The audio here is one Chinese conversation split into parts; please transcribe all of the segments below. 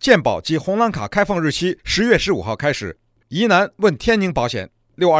健保及红蓝卡开放日期10月15号开始。疑难问天宁保险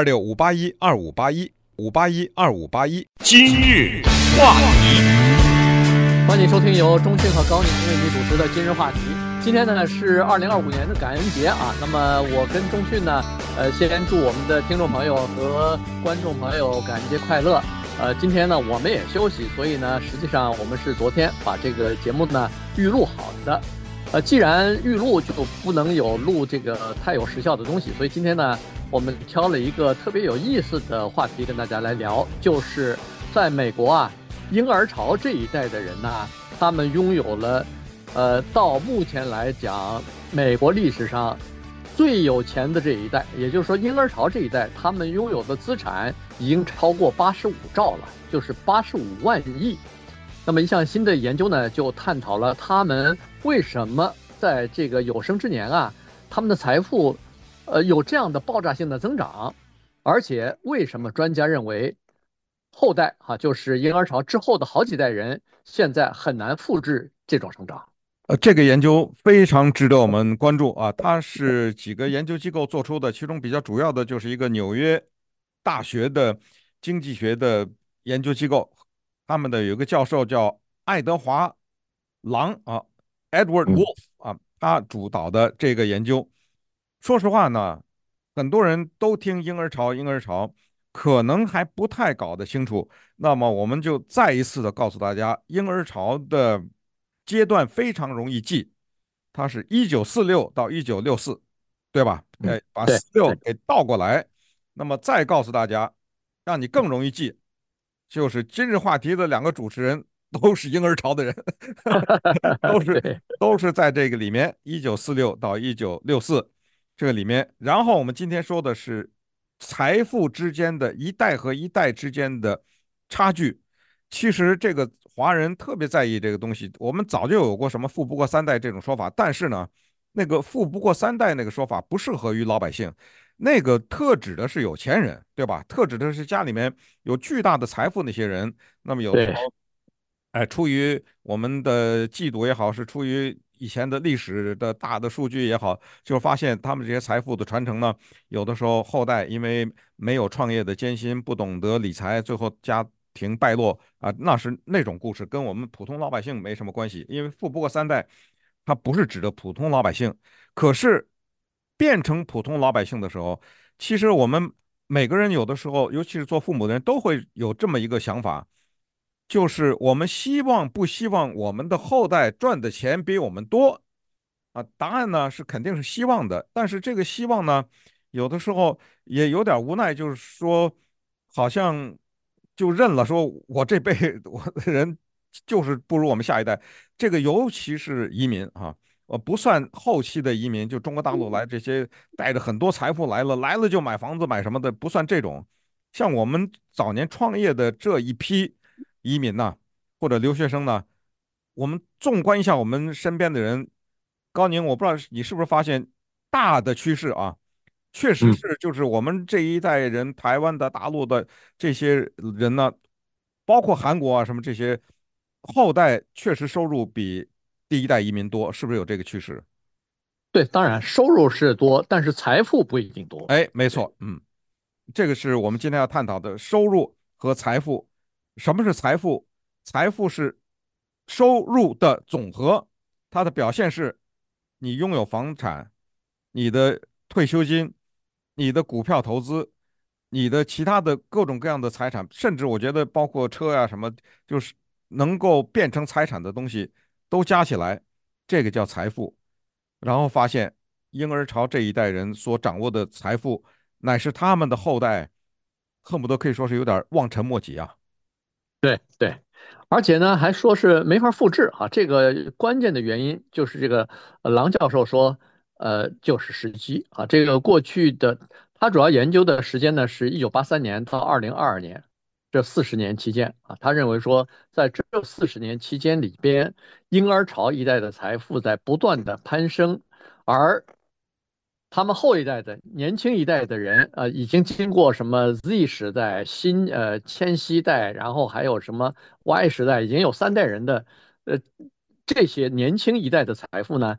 626-581-2581，581-2581。 今日话题， 欢迎收听由钟迅和高宁为你主持的今日话题。今天呢是2025年的感恩节啊，那么我跟钟迅呢，先祝我们的听众朋友和观众朋友感恩节快乐。今天呢我们也休息，所以呢实际上我们是昨天把这个节目呢预录好的。既然预录就不能有录这个太有时效的东西，所以今天呢我们挑了一个特别有意思的话题跟大家来聊，就是在美国啊，婴儿潮这一代的人呢，他们拥有了到目前来讲美国历史上最有钱的这一代，也就是说婴儿潮这一代他们拥有的资产已经超过85兆了，就是85万亿。那么一项新的研究呢，就探讨了他们为什么在这个有生之年啊，他们的财富有这样的爆炸性的增长，而且为什么专家认为后代就是婴儿潮之后的好几代人现在很难复制这种成长。 这个研究非常值得我们关注啊！它是几个研究机构做出的，其中比较主要的就是一个纽约大学的经济学的研究机构，他们的有一个教授叫爱德华狼啊，Edward Wolf 啊，他主导的这个研究。说实话呢，很多人都听婴儿潮，婴儿潮可能还不太搞得清楚。那么我们就再一次的告诉大家，婴儿潮的阶段非常容易记，它是1946到1964，对吧？把对 46 对给倒过来，那么再告诉大家，让你更容易记，就是今日话题的两个主持人都是婴儿潮的人，都是对都是在这个里面，1946到1964这个里面。然后我们今天说的是财富之间的一代和一代之间的差距。其实这个华人特别在意这个东西，我们早就有过什么富不过三代这种说法，但是呢，那个富不过三代那个说法不适合于老百姓，那个特指的是有钱人，对吧？特指的是家里面有巨大的财富那些人。那么有的时对候，哎，出于我们的嫉妒也好，是出于以前的历史的大的数据也好，就发现他们这些财富的传承呢，有的时候后代因为没有创业的艰辛，不懂得理财，最后家庭败落啊，那是那种故事，跟我们普通老百姓没什么关系。因为富不过三代，它不是指的普通老百姓，可是变成普通老百姓的时候，其实我们每个人有的时候，尤其是做父母的人，都会有这么一个想法。就是我们希望不希望我们的后代赚的钱比我们多啊？答案呢是肯定是希望的，但是这个希望呢，有的时候也有点无奈，就是说好像就认了，说我这辈我的人就是不如我们下一代。这个尤其是移民啊，不算后期的移民，就中国大陆来这些带着很多财富来了，来了就买房子买什么的，不算这种。像我们早年创业的这一批移民呐，或者留学生呢，我们纵观一下我们身边的人，高宁，我不知道你是不是发现大的趋势啊，确实嗯。 是就是我们这一代人，台湾的、大陆的这些人呢，包括韩国啊什么这些后代，确实收入比第一代移民多，是不是有这个趋势？ 对，当然收入是多，但是财富不一定多。 哎，没对错，这个是我们今天要探讨的收入和财富。什么是财富？财富是收入的总和，它的表现是你拥有房产、你的退休金、你的股票投资、你的其他的各种各样的财产，甚至我觉得包括车呀什么，就是能够变成财产的东西都加起来，这个叫财富。然后发现婴儿潮这一代人所掌握的财富，乃是他们的后代恨不得可以说是有点望尘莫及啊。 对对，而且呢还说是没法复制啊。这个关键的原因就是这个郎教授说，就是时机啊。这个过去的他主要研究的时间呢是1983年到2022年这40年期间啊。他认为说，在这40年期间里边，婴儿潮一代的财富在不断的攀升，而他们后一代的年轻一代的人，已经经过什么 Z 时代、千禧代，然后还有什么 Y 时代，已经有3代人的，呃，这些年轻一代的财富呢，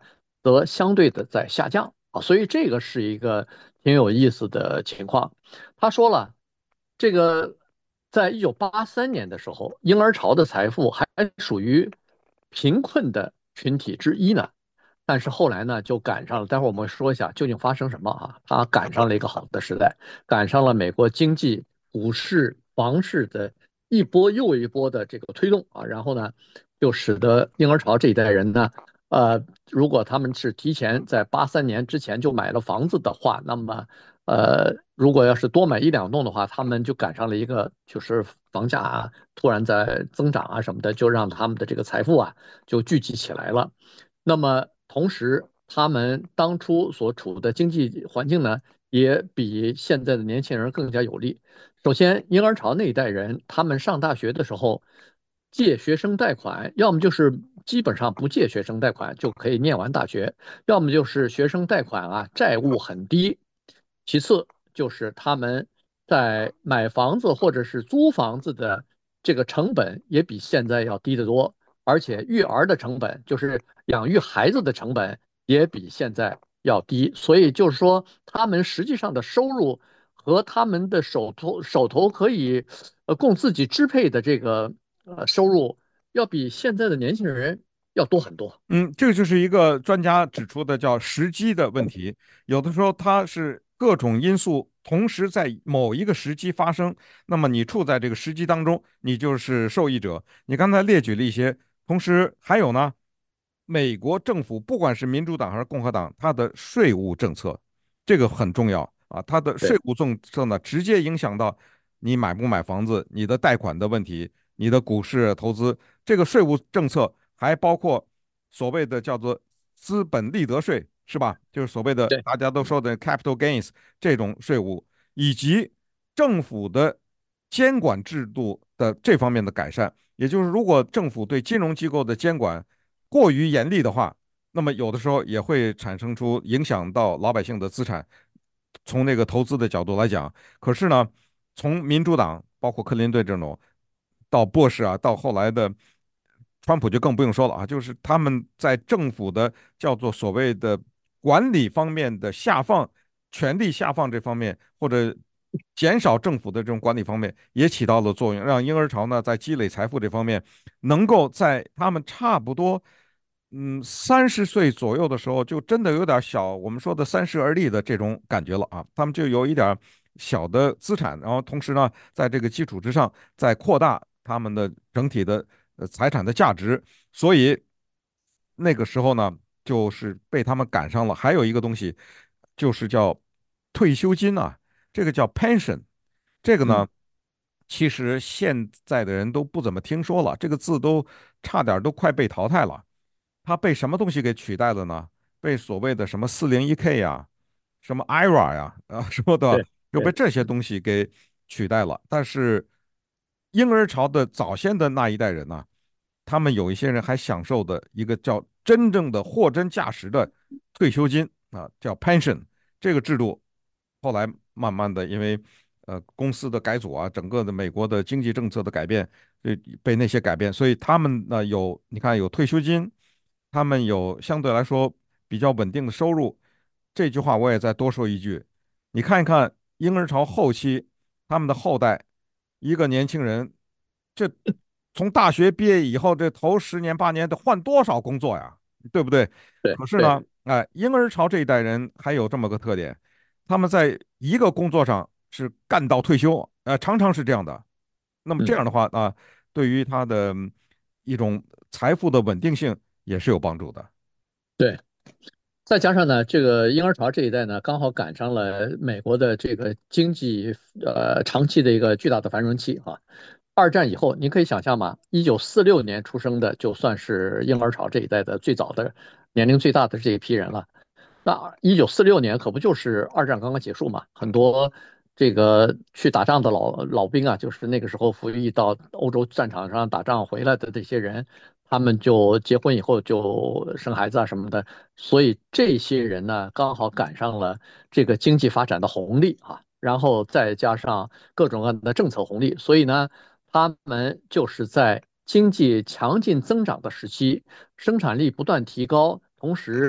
则相对的在下降啊，所以这个是一个挺有意思的情况。他说了，这个在1983年的时候，婴儿潮的财富还属于贫困的群体之一呢。但是后来呢，就赶上了。待会儿我们说一下究竟发生什么啊？他赶上了一个好的时代，赶上了美国经济、股市、房市的一波又一波的这个推动啊。然后呢，就使得婴儿潮这一代人呢，如果他们是提前在83年之前就买了房子的话，那么如果要是多买一两栋的话，他们就赶上了一个就是房价啊突然在增长啊什么的，就让他们的这个财富啊就聚集起来了。那么同时，他们当初所处的经济环境呢，也比现在的年轻人更加有利。首先，婴儿潮那一代人，他们上大学的时候借学生贷款，要么就是基本上不借学生贷款就可以念完大学，要么就是学生贷款啊债务很低。其次就是他们在买房子或者是租房子的这个成本也比现在要低得多。而且育儿的成本，就是养育孩子的成本，也比现在要低。所以就是说，他们实际上的收入和他们的手头可以供自己支配的这个收入，要比现在的年轻人要多很多。 这个就是一个专家指出的叫时机的问题。有的时候它是各种因素同时在某一个时机发生，那么你处在这个时机当中，你就是受益者。你刚才列举了一些，同时还有呢，美国政府不管是民主党还是共和党，它的税务政策这个很重要啊，它的税对务政策呢，直接影响到你买不买房子、你的贷款的问题、你的股市投资。这个税务政策还包括所谓的叫做资本利得税，是吧？就是所谓的对， 大家都说的 capital gains 这种税务，以及政府的监管制度的这方面的改善。也就是，如果政府对金融机构的监管过于严厉的话，那么有的时候也会产生出影响到老百姓的资产。从那个投资的角度来讲，可是呢，从民主党包括克林顿这种，到布什啊，到后来的川普就更不用说了啊，就是他们在政府的叫做所谓的管理方面的下放、权力下放这方面，或者减少政府的这种管理方面，也起到了作用，让婴儿潮呢在积累财富这方面，能够在他们差不多30岁左右的时候，就真的有点小，我们说的三十而立的这种感觉了啊。他们就有一点小的资产，然后同时呢，在这个基础之上，再扩大他们的整体的财产的价值。所以那个时候呢，就是被他们赶上了。还有一个东西，就是叫退休金啊，这个叫 pension。这个嗯， 呢，其实现在的人都不怎么听说了，这个字都差点都快被淘汰了。它被什么东西给取代了呢？被所谓的什么401k 呀、什么 IRA 呀、什么的， 对就被对， 这些东西给取代了。但是婴儿潮的早先的那一代人呢，他们有一些人还享受的一个叫真正的货真价实的退休金啊，叫 pension 这个制度。后来慢慢的，因为公司的改组啊，整个的美国的经济政策的改变，被那些改变，所以他们呢有你看有退休金，他们有相对来说比较稳定的收入。这句话我也再多说一句，你看一看婴儿潮后期他们的后代，一个年轻人，这从大学毕业以后，这头10年8年得换多少工作呀，对不对？ 对对， 可是呢，哎，婴儿潮这一代人还有这么个特点，他们在一个工作上是干到退休，常常是这样的。那么这嗯， 样的话啊，对于他的一种财富的稳定性也是有帮助的。 对。再加上呢，这个婴儿潮这一代呢，刚好赶上了美国的这个经济长期的一个巨大的繁荣期啊。二战以后，您可以想象吗？1946年出生的，就算是婴儿潮这一代的最早的年龄最大的这一批人了。那1946年可不就是二战刚刚结束嘛？很多这个去打仗的老兵啊，就是那个时候服役到欧洲战场上打仗回来的这些人，他们就结婚以后就生孩子啊什么的，所以这些人呢，刚好赶上了这个经济发展的红利啊，然后再加上各种各样的政策红利，所以呢，他们就是在经济强劲增长的时期，生产力不断提高，同时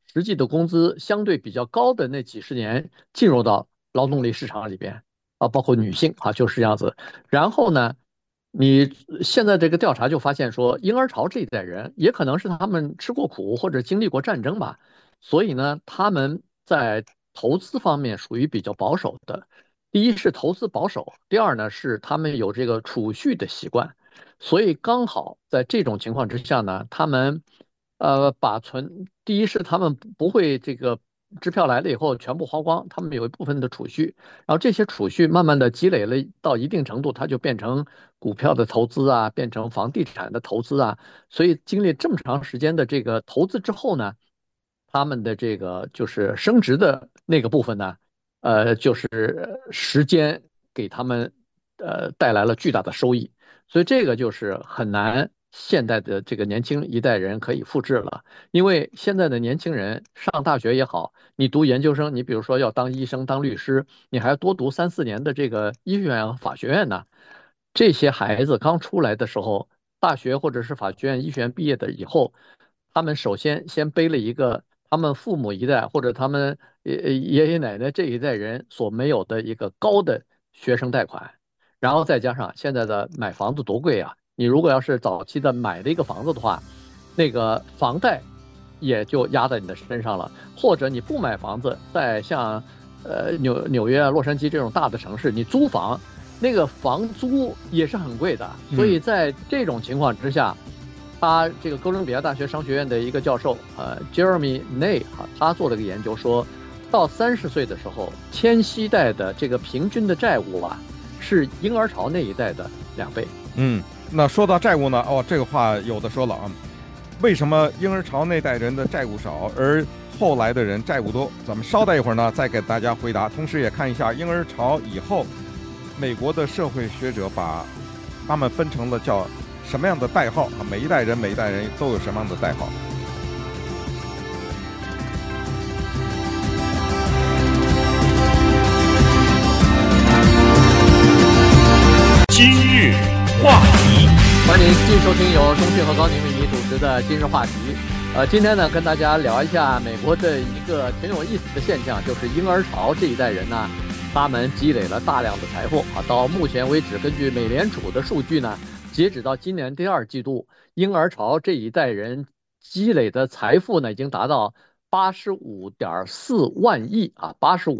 实际的工资相对比较高的那几十年进入到劳动力市场里边啊，包括女性啊，就是这样子。然后呢，你现在这个调查就发现说，婴儿潮这一代人也可能是他们吃过苦或者经历过战争吧，所以呢，他们在投资方面属于比较保守的。第一是投资保守，第二呢是他们有这个储蓄的习惯。所以刚好在这种情况之下呢，他们第一是他们不会这个支票来了以后全部花光，他们有一部分的储蓄，然后这些储蓄慢慢的积累了到一定程度，它就变成股票的投资啊，变成房地产的投资啊，所以经历这么长时间的这个投资之后呢，他们的这个就是升值的那个部分呢，就是时间给他们带来了巨大的收益。所以这个就是很难现在的这个年轻一代人可以复制了，因为现在的年轻人上大学也好，你读研究生，你比如说要当医生、当律师，你还要多读3、4年的这个医学院和法学院呢。这些孩子刚出来的时候，大学或者是法学院、医学院毕业的以后，他们首先背了一个他们父母一代或者他们爷爷奶奶这一代人所没有的一个高的学生贷款。然后再加上现在的买房子多贵啊！你如果要是早期的买了一个房子的话，那个房贷也就压在你的身上了。或者你不买房子，在像纽约啊、洛杉矶这种大的城市，你租房，那个房租也是很贵的。所以在这种情况之下，他这个哥伦比亚大学商学院的一个教授Jeremy Ney 他做了个研究说，到30岁的时候，千禧代的这个平均的债务啊。是婴儿潮那一代的2倍。 那说到债务呢，这个话有的说了啊。为什么婴儿潮那代人的债务少，而后来的人债务多？咱们稍待一会儿呢，再给大家回答。同时也看一下婴儿潮以后，美国的社会学者把他们分成了叫什么样的代号啊？每一代人都有什么样的代号？ 今日话题， 欢迎继续收听由钟迅和高宁为你主持的今日话题。今天呢，跟大家聊一下美国的一个挺有意思的现象，就是婴儿潮这一代人呢，他们积累了大量的财富啊。到目前为止，根据美联储的数据呢，截止到今年第2季度，婴儿潮这一代人积累的财富呢，已经达到85.4万亿啊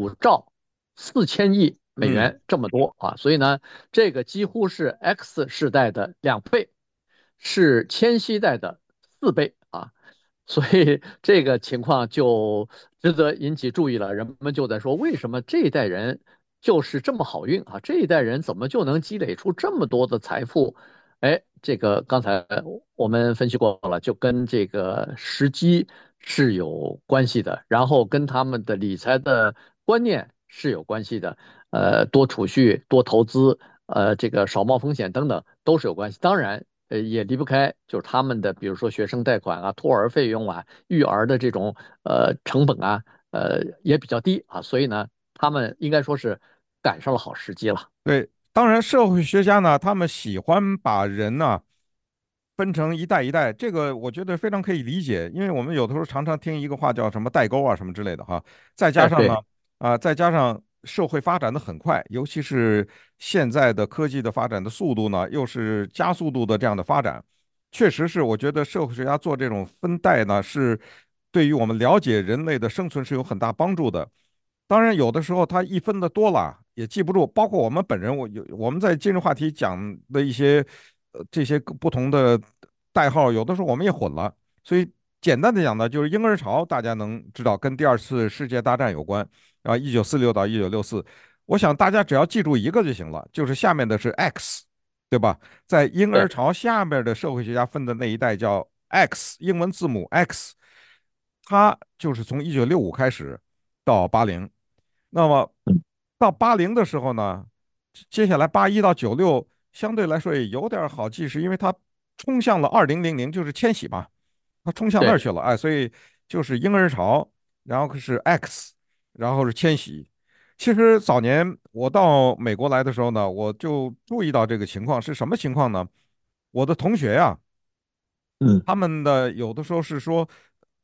，85兆4000亿美元这么多啊。所以呢，这个几乎是 X 世代的2倍，是千禧代的4倍啊。所以这个情况就值得引起注意了。人们就在说，为什么这一代人就是这么好运啊？这一代人怎么就能积累出这么多的财富？哎，这个刚才我们分析过了，就跟这个时机是有关系的，然后跟他们的理财的观念是有关系的。多储蓄、多投资，这个少冒风险等等都是有关系。当然，也离不开就是他们的，比如说学生贷款啊、托儿费用啊、育儿的这种成本啊，也比较低啊，所以呢，他们应该说是赶上了好时机了。 对，当然社会学家呢，他们喜欢把人呢分成一代一代，这个我觉得非常可以理解，因为我们有的时候常常听一个话叫什么代沟啊什么之类的哈。再加上呢， 对再加上社会发展的很快，尤其是现在的科技的发展的速度呢，又是加速度的这样的发展，确实是我觉得社会学家做这种分代呢，是对于我们了解人类的生存是有很大帮助的。当然，有的时候他一分的多了也记不住，包括我们本人，我们在今日话题讲的一些这些不同的代号，有的时候我们也混了。所以简单的讲呢，就是婴儿潮大家能知道跟第二次世界大战有关啊，1946到1964。我想大家只要记住一个就行了，就是下面的是 X，对吧？在婴儿对， 潮下面的社会学家分的那一代叫 X，英文字母 X，它就是从1965开始到80。那么嗯， 到80的时候呢，接下来81到96相对来说也有点好记，是因为它冲向了2000，就是千禧嘛，它冲向那儿对， 去了，哎，所以就是婴儿潮，然后是 X，然后是千禧。其实早年我到美国来的时候呢，我就注意到这个情况是什么情况呢？我的同学呀、 嗯， 他们的有的时候是说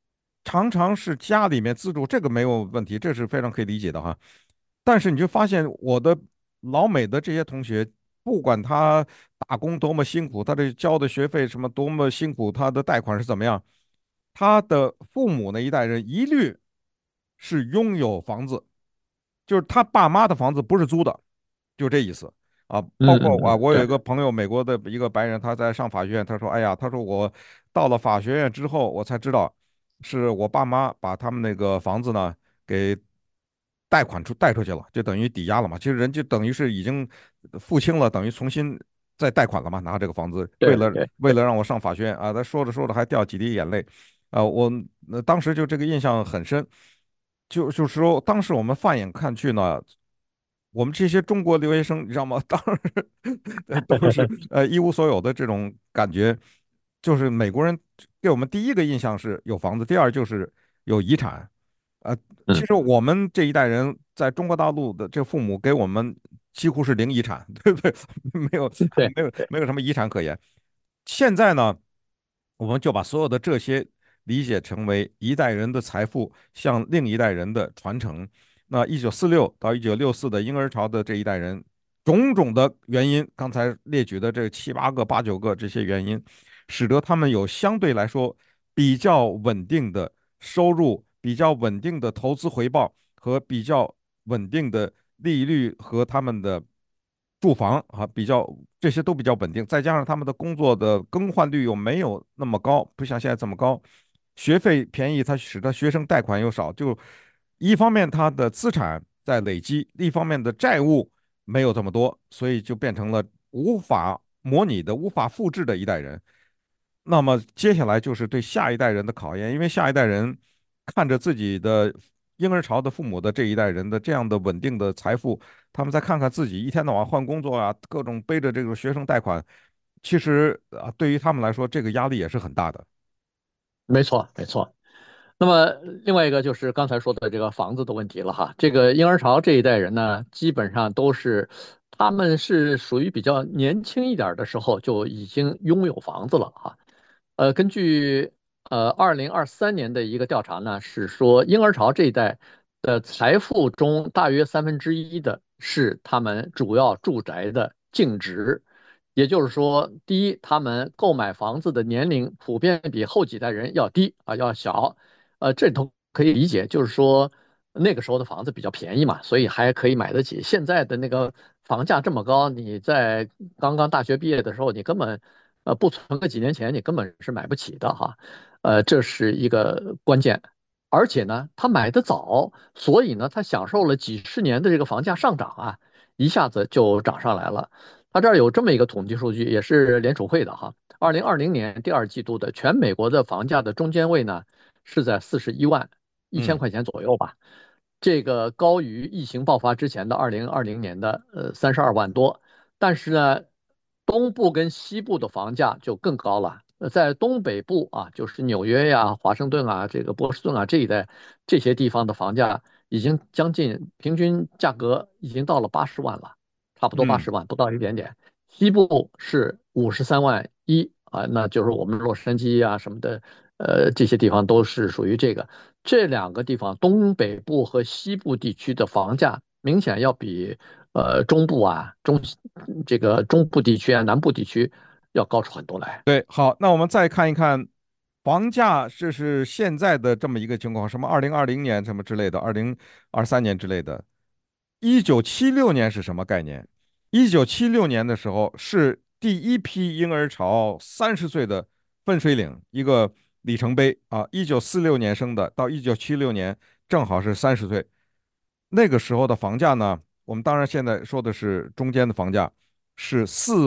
常常是家里面资助，这个没有问题，这是非常可以理解的哈。但是你就发现我的老美的这些同学，不管他打工多么辛苦，他的交的学费什么多么辛苦，他的贷款是怎么样，他的父母那一代人一律是拥有房子，就是他爸妈的房子不是租的，就这意思啊。包括啊，我有对， 一个朋友，美国的一个白人，他在上法学院，他说：“哎呀，他说我到了法学院之后，我才知道是我爸妈把他们那个房子呢给贷出去了，就等于抵押了嘛。其实人就等于是已经付清了，等于重新再贷款了嘛，拿这个房子，为了对对让我上法学院啊，他说着说着还掉几滴眼泪。我当时就这个印象很深，就是说，当时我们放眼看去呢，我们这些中国留学生，你知道吗？当时都是一无所有的这种感觉，就是美国人给我们第一个印象是有房子，第二就是有遗产。呃，其嗯， 实我们这一代人在中国大陆的这父母给我们几乎是零遗产，对不对？没有对， 没有什么遗产可言。现在呢，我们就把所有的这些理解成为一代人的财富向另一代人的传承。那1946到1964的婴儿潮的这一代人，种种的原因，刚才列举的这七八个、八九个这些原因，使得他们有相对来说比较稳定的收入、比较稳定的投资回报和比较稳定的利率和他们的住房啊，这些都比较稳定，再加上他们的工作的更换率又没有那么高，不像现在这么高，学费便宜，它使得学生贷款又少，就一方面他的资产在累积，另一方面的债务没有这么多，所以就变成了无法模拟的、无法复制的一代人。那么接下来就是对下一代人的考验，因为下一代人看着自己的婴儿潮的父母的这一代人的这样的稳定的财富，他们再看看自己一天到晚换工作啊，各种背着这个学生贷款，其实啊，对于他们来说，这个压力也是很大的。 没错没错。那么另外一个就是刚才说的这个房子的问题了哈。这个婴儿潮这一代人呢，基本上都是他们是属于比较年轻一点儿的时候就已经拥有房子了哈。根据2023年的一个调查呢，是说婴儿潮这一代的财富中，大约1/3的是他们主要住宅的净值。也就是说，第一，他们购买房子的年龄普遍比后几代人要低啊，要小，这都可以理解，就是说那个时候的房子比较便宜嘛，所以还可以买得起。现在的那个房价这么高，你在刚刚大学毕业的时候，你根本不存个几年钱，你根本是买不起的哈，这是一个关键。而且呢，他买的早，所以呢，他享受了几十年的这个房价上涨啊，一下子就涨上来了。他这儿有这么一个统计数据，也是联储会的哈。2020年第二季度的全美国的房价的中间位呢，是在41万1千嗯。 块钱左右吧。这个高于疫情爆发之前的2020年的32万多。但是呢，东部跟西部的房价就更高了。在东北部啊，就是纽约呀、华盛顿啊、这个波士顿啊这一带这些地方的房价，已经将近平均价格已经到了80万了。差不多八嗯。 十万，不到一点点。西部是53万1啊，那就是我们洛杉矶啊什么的，这些地方都是属于这个。这两个地方，东北部和西部地区的房价明显要比中部啊、这个中部地区啊、南部地区要高出很多来。 对，好，那我们再看一看房价，这是现在的这么一个情况，什么2020年什么之类的，2023年之类的。1976年是什么概念？1976年的时候是第一批婴儿潮30岁的分水岭，一个里程碑啊。1946年生的，到1976年正好是30岁。那个时候的房价呢，我们当然现在说的是中间的房价是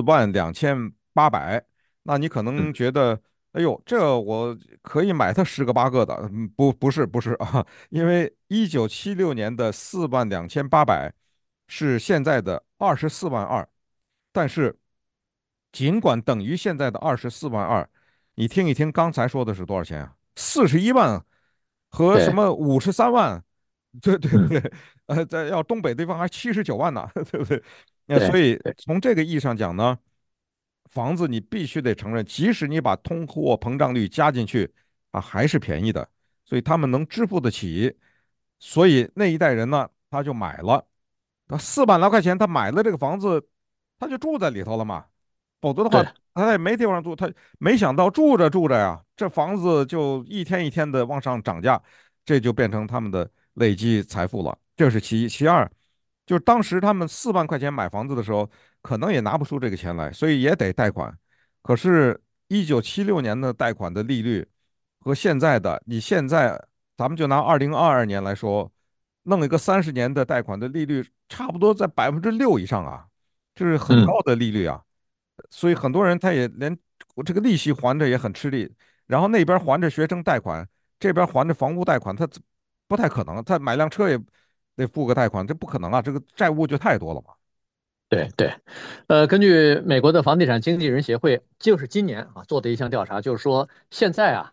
42800。那你可嗯， 能觉得，哎呦，这我可以买它十个八个的。不是啊，因为1976年的42800是现在的24万2，但是尽管等于现在的24万2，你听一听刚才说的是多少钱啊？41万和什对， 么53万，对对嗯， 对，在要东北地方还79万呢，对不对？所对以对， 从这个意义上讲呢，房子你必须得承认，即使你把通货膨胀率加进去啊，还是便宜的。 所以他们能支付得起，所以那一代人呢，他就买了，他400来块钱，他买了这个房子，他就住在里头了嘛，否则的话， 对， 他也没地方住。他没想到住着住着呀，这房子就一天一天的往上涨价，这就变成他们的累积财富了。这是其一，其二，就是当时他们4万块钱买房子的时候，可能也拿不出这个钱来，所以也得贷款。可是1976年的贷款的利率和现在的，你现在咱们就拿2022年来说，弄一个30年的贷款的利率，差不多在6%以上啊，这是很高嗯。 的利率啊。所以很多人他也连我这个利息还着也很吃力，然后那边还着学生贷款，这边还着房屋贷款，他不太可能，他买辆车也得付个贷款，这不可能啊，这个债务就太多了嘛。 对对，根据美国的房地产经纪人协会，就是今年啊做的一项调查，就是说现在啊，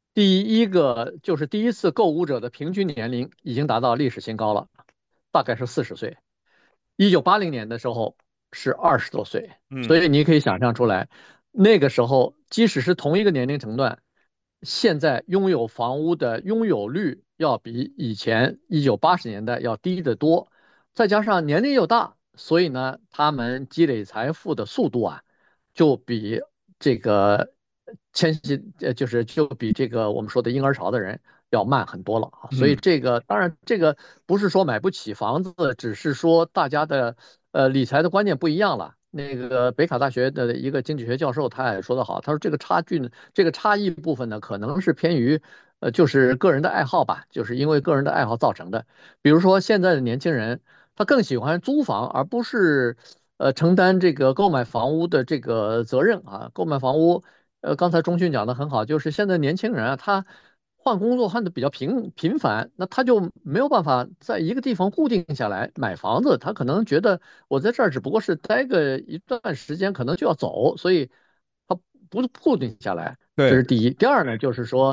第一次购物者的平均年龄已经达到历史新高了，大概是40岁。1980年的时候是20多岁，所嗯以你可以想象出来，那个时候即使是同一个年龄层段，现在拥有房屋的拥有率要比以前1980年代要低得多。再加上年龄又大，所以呢，他们积累财富的速度啊，就比这个就比这个我们说的婴儿潮的人要慢很多了啊。所以嗯， 这个当然这个不是说买不起房子，只是说大家的理财的观念不一样了。那个北卡大学的一个经济学教授他也说得好，他说这个差距呢，这个差异部分呢，可能是偏于就是个人的爱好吧，就是因为个人的爱好造成的。比如说现在的年轻人。他更喜欢租房，而不是承担这个购买房屋的这个责任啊。购买房屋，刚才钟迅讲的很好，就是现在年轻人啊，他换工作换的比较频繁，那他就没有办法在一个地方固定下来买房子。他可能觉得我在这儿只不过是待个一段时间，可能就要走，所以他不固定下来。这对是第一。第二呢，就是说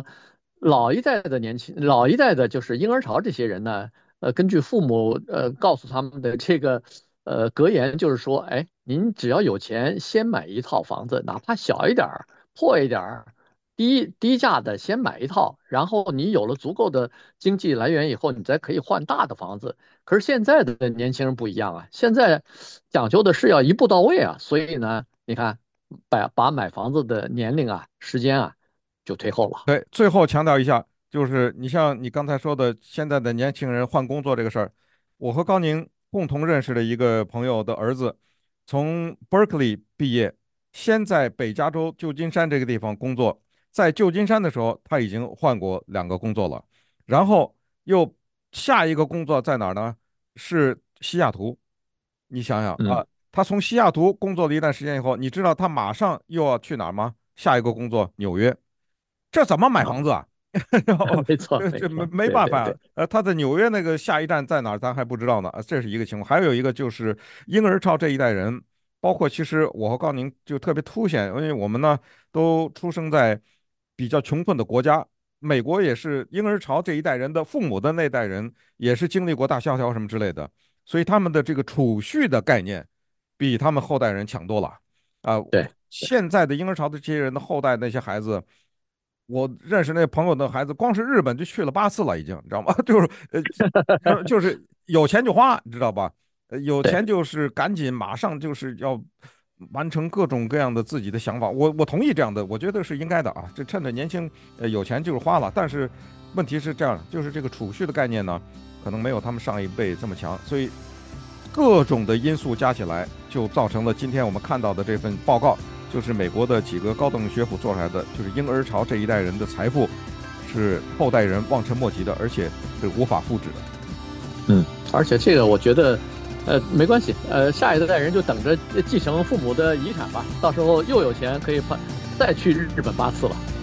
老一代的就是婴儿潮这些人呢。根据父母告诉他们的这个格言，就是说，哎，您只要有钱，先买一套房子，哪怕小一点儿、破一点儿、低价的，先买一套，然后你有了足够的经济来源以后，你再可以换大的房子。可是现在的年轻人不一样啊，现在讲究的是要一步到位啊，所以呢，你看，把买房子的年龄啊、时间啊就推后了。 对，最后强调一下，就是你像你刚才说的，现在的年轻人换工作这个事儿，我和高宁共同认识的一个朋友的儿子，从 Berkeley 毕业，先在北加州旧金山这个地方工作，在旧金山的时候他已经换过2个工作了，然后又下一个工作在哪儿呢？是西雅图。你想想嗯， 啊，他从西雅图工作了一段时间以后，你知道他马上又要去哪儿吗？下一个工作纽约。这怎么买啊， 房子啊？然后没错， 这没没错， 没办法， 对对对他在纽约那个下一站在哪儿，咱还不知道呢。这是一个情况，还有一个就是婴儿潮这一代人，包括其实我和高宁就特别凸显，因为我们呢都出生在比较穷困的国家，美国也是婴儿潮这一代人的父母的那代人也是经历过大萧条什么之类的，所以他们的这个储蓄的概念比他们后代人强多了啊。 对。 现在的婴儿潮的这些人的后代那些孩子。我认识那朋友的孩子，光是日本就去了8次了，已经，你知道吗？就是有钱就花，你知道吧？有对钱就是赶紧马上就是要完成各种各样的自己的想法。我同意这样的，我觉得是应该的啊。这趁着年轻，有钱就是花了。但是问题是这样，就是这个储蓄的概念呢，可能没有他们上一辈这么强，所以各种的因素加起来，就造成了今天我们看到的这份报告。就是美国的几个高等学府做出来的，就是婴儿潮这一代人的财富是后代人望尘莫及的，而且是无法复制的。 嗯，而且这个我觉得，没关系，下一代人就等着继承父母的遗产吧，到时候又有钱可以再去日本8次了。